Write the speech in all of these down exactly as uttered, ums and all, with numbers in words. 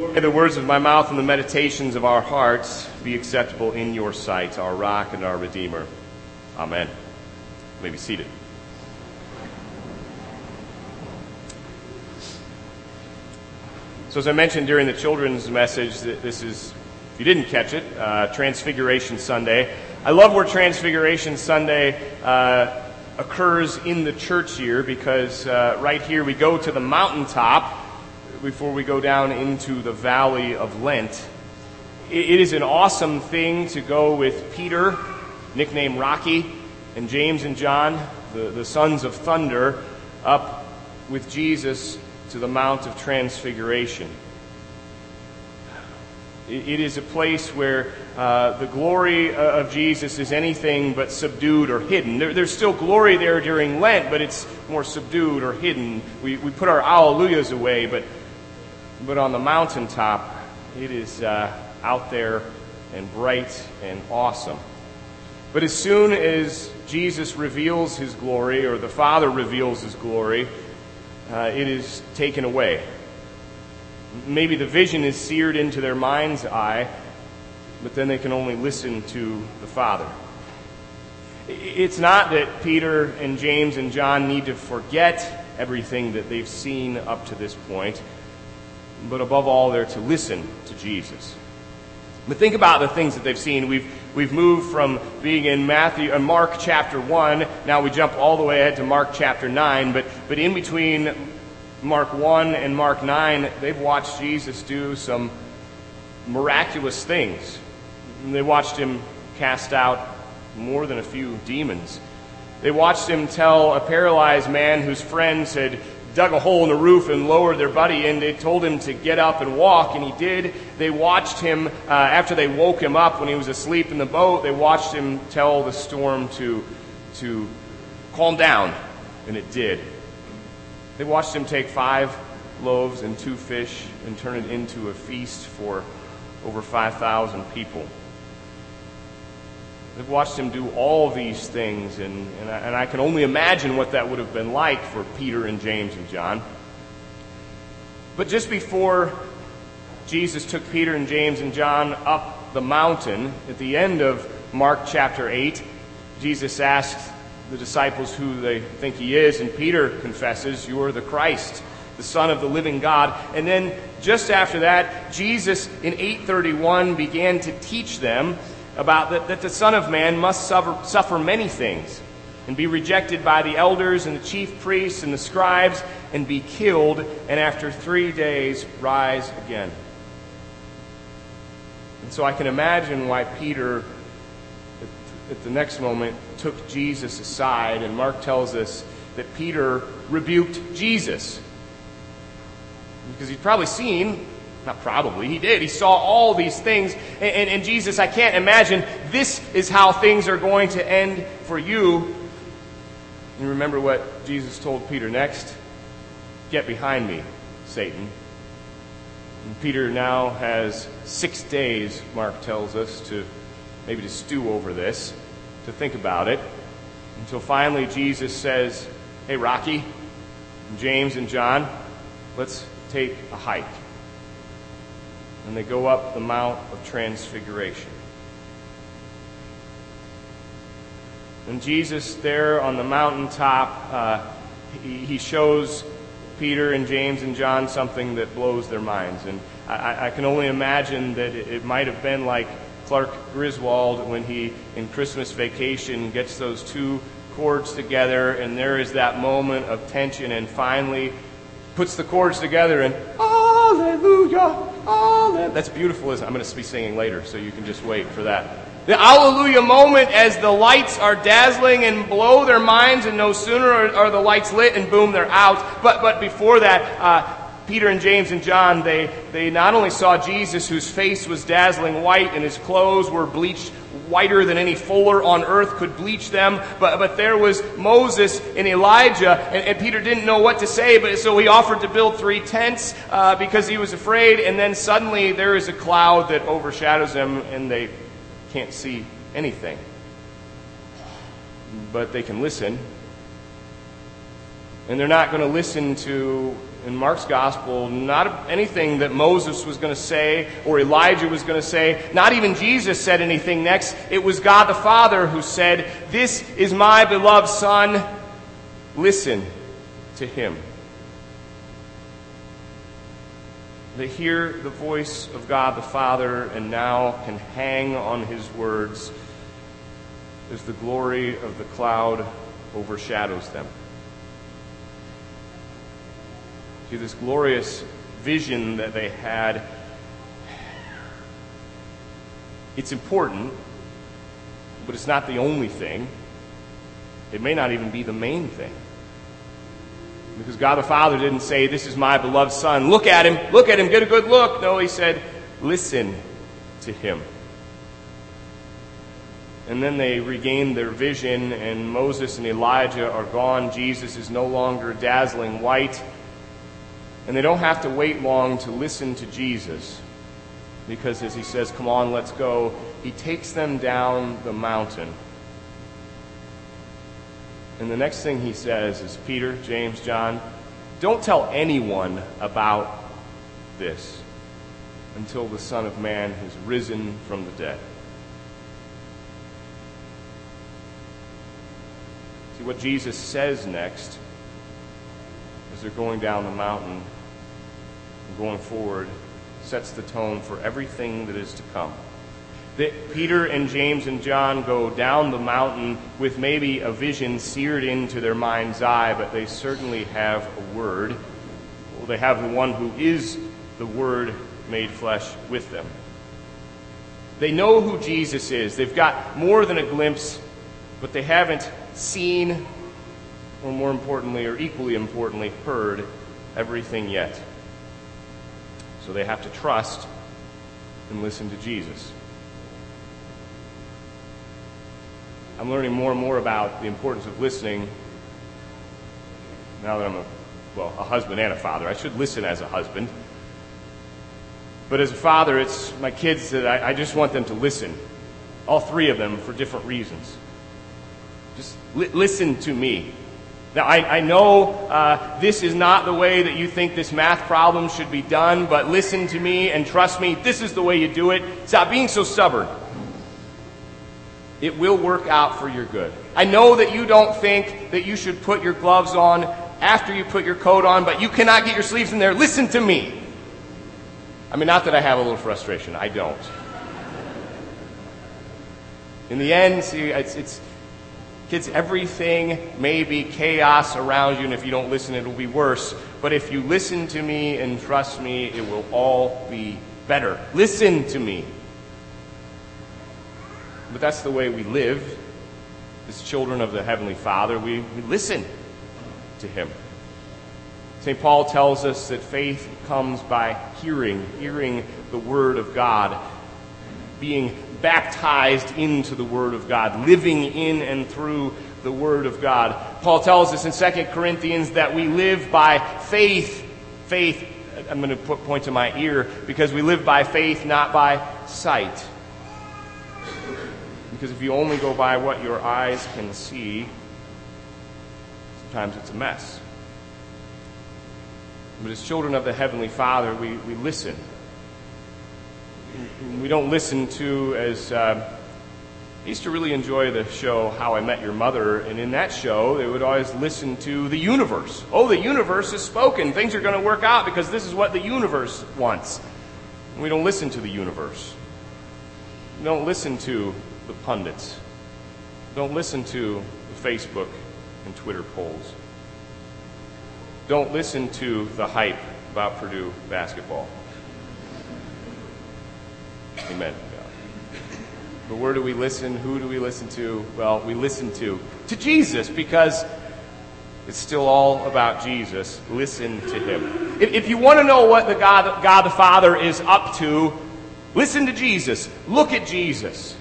May the words of my mouth and the meditations of our hearts be acceptable in your sight, our rock and our redeemer. Amen. You may be seated. So as I mentioned during the children's message, this is, if you didn't catch it, uh, Transfiguration Sunday. I love where Transfiguration Sunday uh, occurs in the church year because uh, right here we go to the mountaintop before we go down into the valley of Lent. It is an awesome thing to go with Peter, nicknamed Rocky, and James and John, the, the sons of thunder, up with Jesus to the Mount of Transfiguration. It is a place where uh, the glory of Jesus is anything but subdued or hidden. There, there's still glory there during Lent, but it's more subdued or hidden. We, we put our Alleluias away, but but on the mountaintop, it is uh, out there and bright and awesome. But as soon as Jesus reveals His glory, or the Father reveals His glory, uh, it is taken away. Maybe the vision is seared into their mind's eye, but then they can only listen to the Father. It's not that Peter and James and John need to forget everything that they've seen up to this point, but above all, they're to listen to Jesus. But think about the things that they've seen. We've we've moved from being in Matthew, uh, Mark chapter one. Now we jump all the way ahead to Mark chapter nine. But but in between Mark one and Mark nine, they've watched Jesus do some miraculous things. They watched Him cast out more than a few demons. They watched Him tell a paralyzed man whose friends had dug a hole in the roof and lowered their buddy in. They told him to get up and walk, and he did. They watched him, uh, after they woke him up when he was asleep in the boat, they watched him tell the storm to, to calm down, and it did. They watched him take five loaves and two fish and turn it into a feast for over five thousand people. They've watched Him do all these things, and, and, I, and I can only imagine what that would have been like for Peter and James and John. But just before Jesus took Peter and James and John up the mountain, at the end of Mark chapter eight, Jesus asked the disciples who they think He is, and Peter confesses, "You are the Christ, the Son of the living God." And then just after that, Jesus in eight thirty-one began to teach them about that, that the Son of Man must suffer, suffer many things and be rejected by the elders and the chief priests and the scribes and be killed, and after three days rise again. And so I can imagine why Peter, at, at the next moment, took Jesus aside, and Mark tells us that Peter rebuked Jesus. Because he'd probably seen, not probably, he did. He saw all these things. And, and, and Jesus, I can't imagine this is how things are going to end for you. And remember what Jesus told Peter next? "Get behind me, Satan." And Peter now has six days, Mark tells us, to maybe to stew over this, to think about it, until finally Jesus says, "Hey, Rocky, James and John, let's take a hike." And they go up the Mount of Transfiguration. And Jesus there on the mountaintop, uh, he, he shows Peter and James and John something that blows their minds. And I, I can only imagine that it, it might have been like Clark Griswold when he, in Christmas Vacation, gets those two chords together, and there is that moment of tension, and finally puts the chords together and Hallelujah, Hallelujah. That's beautiful, isn't it? I'm going to be singing later, so you can just wait for that. The Hallelujah moment as the lights are dazzling and blow their minds, and no sooner are, are the lights lit and boom, they're out. But but before that, uh, Peter and James and John, they, they not only saw Jesus, whose face was dazzling white and his clothes were bleached whiter than any fuller on earth could bleach them, but but there was Moses and Elijah, and, and Peter didn't know what to say, but so he offered to build three tents uh, because he was afraid, and then suddenly there is a cloud that overshadows them, and they can't see anything. But they can listen, and they're not going to listen to in Mark's gospel not anything that Moses was going to say or Elijah was going to say. Not even Jesus said anything next. It was God the Father who said, "This is my beloved Son. Listen to him." They hear the voice of God the Father and now can hang on his words as the glory of the cloud overshadows them. See, this glorious vision that they had, it's important, but it's not the only thing. It may not even be the main thing. Because God the Father didn't say, "This is my beloved Son. Look at him. Look at him. Get a good look." No, he said, "Listen to him." And then they regain their vision, and Moses and Elijah are gone. Jesus is no longer dazzling white. And they don't have to wait long to listen to Jesus, because as he says, "Come on, let's go," he takes them down the mountain. And the next thing he says is, "Peter, James, John, don't tell anyone about this until the Son of Man has risen from the dead." See, what Jesus says next, as they're going down the mountain and going forward, sets the tone for everything that is to come. That Peter and James and John go down the mountain with maybe a vision seared into their mind's eye, but they certainly have a word. Well, they have the one who is the Word made flesh with them. They know who Jesus is. They've got more than a glimpse, but they haven't seen, or more importantly, or equally importantly, heard everything yet. So they have to trust and listen to Jesus. I'm learning more and more about the importance of listening now that I'm a, well, a husband and a father. I should listen as a husband. But as a father, it's my kids that I, I just want them to listen. All three of them for different reasons. Just li- listen to me. Now, I, I know uh, this is not the way that you think this math problem should be done, but listen to me and trust me, this is the way you do it. Stop being so stubborn. It will work out for your good. I know that you don't think that you should put your gloves on after you put your coat on, but you cannot get your sleeves in there. Listen to me. I mean, not that I have a little frustration. I don't. In the end, see, it's, it's kids, everything may be chaos around you, and if you don't listen, it will be worse. But if you listen to me and trust me, it will all be better. Listen to me. But that's the way we live as children of the Heavenly Father. We, we listen to him. Saint Paul tells us that faith comes by hearing, hearing the Word of God, being baptized into the Word of God, living in and through the Word of God. Paul tells us in Second Corinthians that we live by faith. Faith, I'm going to put point to my ear, because we live by faith, not by sight. Because if you only go by what your eyes can see, sometimes it's a mess. But as children of the Heavenly Father, we, we listen. We don't listen to, as uh, I used to really enjoy the show How I Met Your Mother, and in that show they would always listen to the universe. Oh, the universe has spoken. Things are going to work out because this is what the universe wants. And we don't listen to the universe. We don't listen to the pundits. Don't listen to the Facebook and Twitter polls. Don't listen to the hype about Purdue basketball. Amen. But where do we listen? Who do we listen to? Well, we listen to to Jesus, because it's still all about Jesus. Listen to him. If, if you want to know what the God, God the Father is up to, listen to Jesus. Look at Jesus.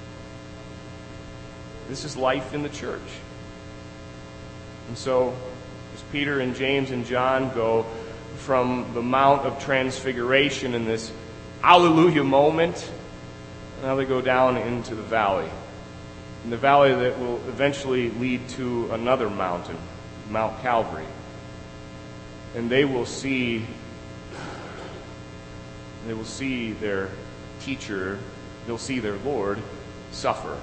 This is life in the church. And so, as Peter and James and John go from the Mount of Transfiguration in this Alleluia moment, now they go down into the valley. In the valley that will eventually lead to another mountain, Mount Calvary. And they will see, they will see their teacher, they'll see their Lord suffer.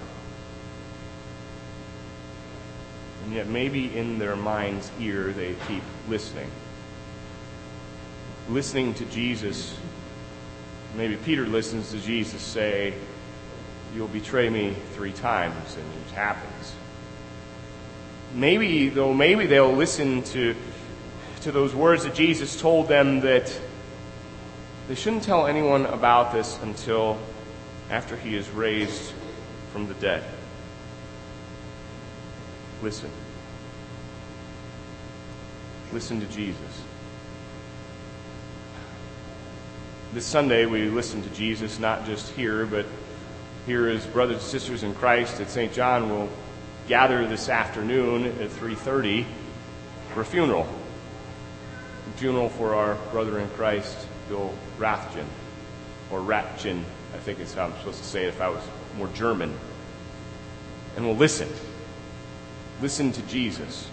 And yet maybe in their mind's ear they keep listening. Listening to Jesus. Maybe Peter listens to Jesus say, "You'll betray me three times," and it happens. Maybe, though, maybe they'll listen to, to those words that Jesus told them that they shouldn't tell anyone about this until after he is raised from the dead. Listen. Listen to Jesus. This Sunday we listen to Jesus not just here, but here as brothers and sisters in Christ at Saint John will gather this afternoon at three thirty for a funeral. A funeral for our brother in Christ, Bill Rathjen, or Ratjen, I think is how I'm supposed to say it if I was more German. And we'll listen. Listen to Jesus.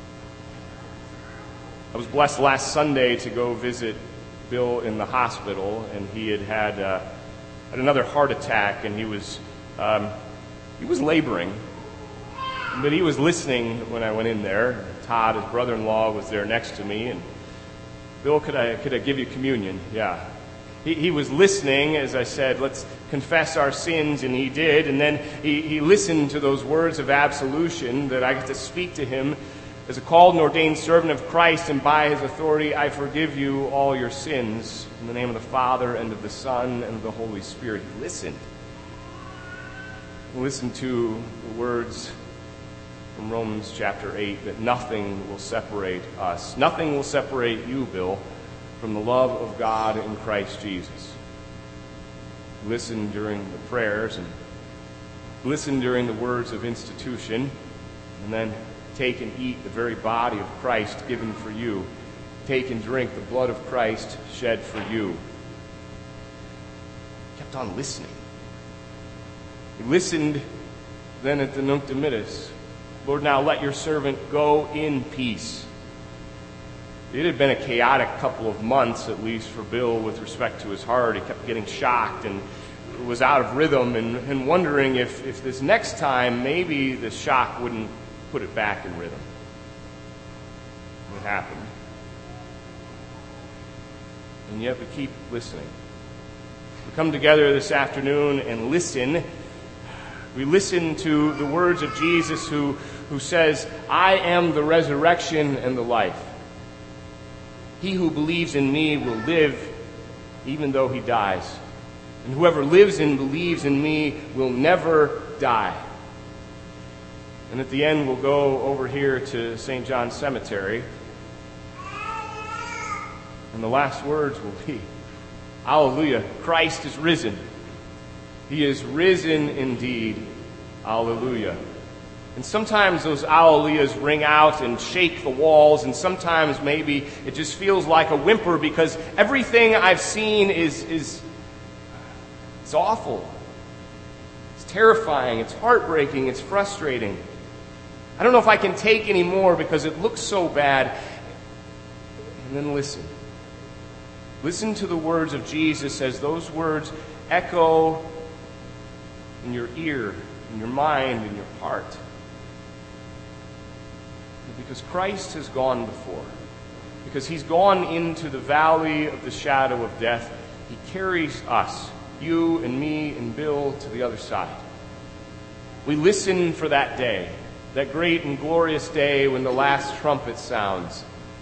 I was blessed last Sunday to go visit Bill in the hospital, and he had had, uh, had another heart attack, and he was um, he was laboring, but he was listening when I went in there. Todd, his brother-in-law, was there next to me, and Bill, could I could I give you communion? Yeah. He, he was listening as I said, let's confess our sins, and he did, and then he, he listened to those words of absolution that I get to speak to him as a called and ordained servant of Christ, and by his authority I forgive you all your sins. In the name of the Father, and of the Son, and of the Holy Spirit. He listened. He listened to the words from Romans chapter eight, that nothing will separate us. Nothing will separate you, Bill, from the love of God in Christ Jesus. He listened during the prayers, and listened during the words of institution, and then take and eat the very body of Christ given for you. Take and drink the blood of Christ shed for you. He kept on listening. He listened then at the Nunc Dimittis. Lord, now let your servant go in peace. It had been a chaotic couple of months, at least for Bill, with respect to his heart. He kept getting shocked and was out of rhythm, and, and wondering if, if this next time maybe the shock wouldn't put it back in rhythm. It happened. And yet we keep listening. We come together this afternoon and listen. We listen to the words of Jesus who, who says, "I am the resurrection and the life. He who believes in me will live even though he dies. And whoever lives and believes in me will never die." And at the end, we'll go over here to Saint John's Cemetery. And the last words will be, "Alleluia, Christ is risen. He is risen indeed. Alleluia." And sometimes those alleluias ring out and shake the walls, and sometimes maybe it just feels like a whimper because everything I've seen is, is it's awful. It's terrifying. It's heartbreaking. It's frustrating. I don't know if I can take any more because it looks so bad. And then listen. Listen to the words of Jesus as those words echo in your ear, in your mind, in your heart. Because Christ has gone before. Because he's gone into the valley of the shadow of death. He carries us, you and me and Bill, to the other side. We listen for that day. That great and glorious day when the last trumpet sounds.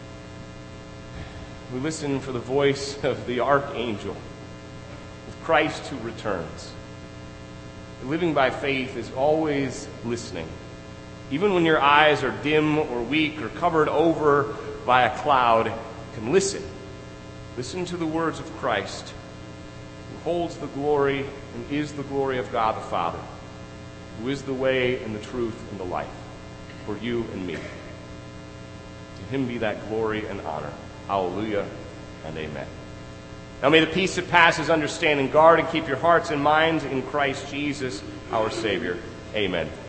We listen for the voice of the archangel, of Christ who returns. Living by faith is always listening. Even when your eyes are dim or weak or covered over by a cloud, you can listen. Listen to the words of Christ, who holds the glory and is the glory of God the Father, who is the way and the truth and the life for you and me. To him be that glory and honor. Hallelujah and amen. Now may the peace that passes understanding guard and keep your hearts and minds in Christ Jesus our Savior. Amen.